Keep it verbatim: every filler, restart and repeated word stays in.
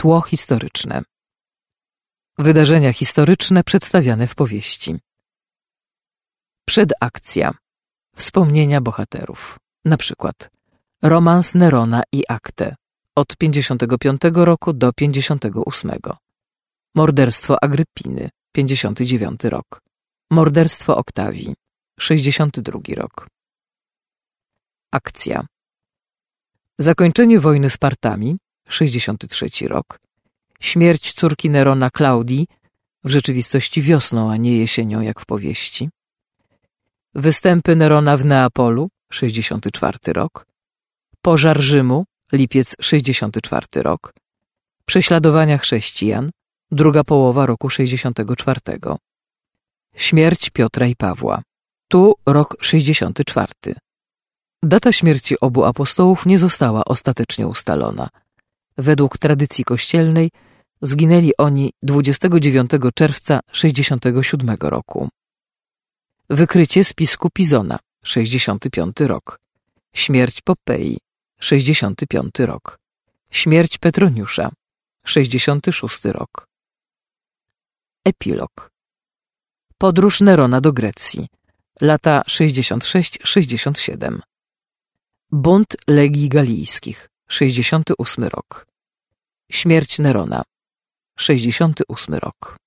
Tło historyczne. Wydarzenia historyczne przedstawiane w powieści. Przedakcja. Wspomnienia bohaterów. Na przykład romans Nerona i Acte od pięćdziesiątego piątego roku do pięćdziesiątego ósmego. Morderstwo Agrypiny, pięćdziesiąty dziewiąty rok. Morderstwo Oktawii, sześćdziesiąty drugi rok. Akcja. Zakończenie wojny z Partami, sześćdziesiąty trzeci rok. Śmierć córki Nerona Klaudii, w rzeczywistości wiosną, a nie jesienią jak w powieści. Występy Nerona w Neapolu, sześćdziesiąty czwarty rok. Pożar Rzymu, lipiec sześćdziesiąty czwarty rok. Prześladowania chrześcijan, druga połowa roku sześćdziesiątego czwartego. Śmierć Piotra i Pawła, tu rok sześćdziesiąty czwarty. Data śmierci obu apostołów nie została ostatecznie ustalona. Według tradycji kościelnej zginęli oni dwudziestego dziewiątego czerwca sześćdziesiątego siódmego roku. Wykrycie spisku Pizona, sześćdziesiąty piąty rok. Śmierć Popei, sześćdziesiąty piąty rok. Śmierć Petroniusza, sześćdziesiąty szósty rok. Epilog. Podróż Nerona do Grecji, lata sześćdziesiąt sześć sześćdziesiąt siedem. Bunt Legii Galijskich, sześćdziesiąty ósmy rok. Śmierć Nerona, sześćdziesiąty ósmy rok.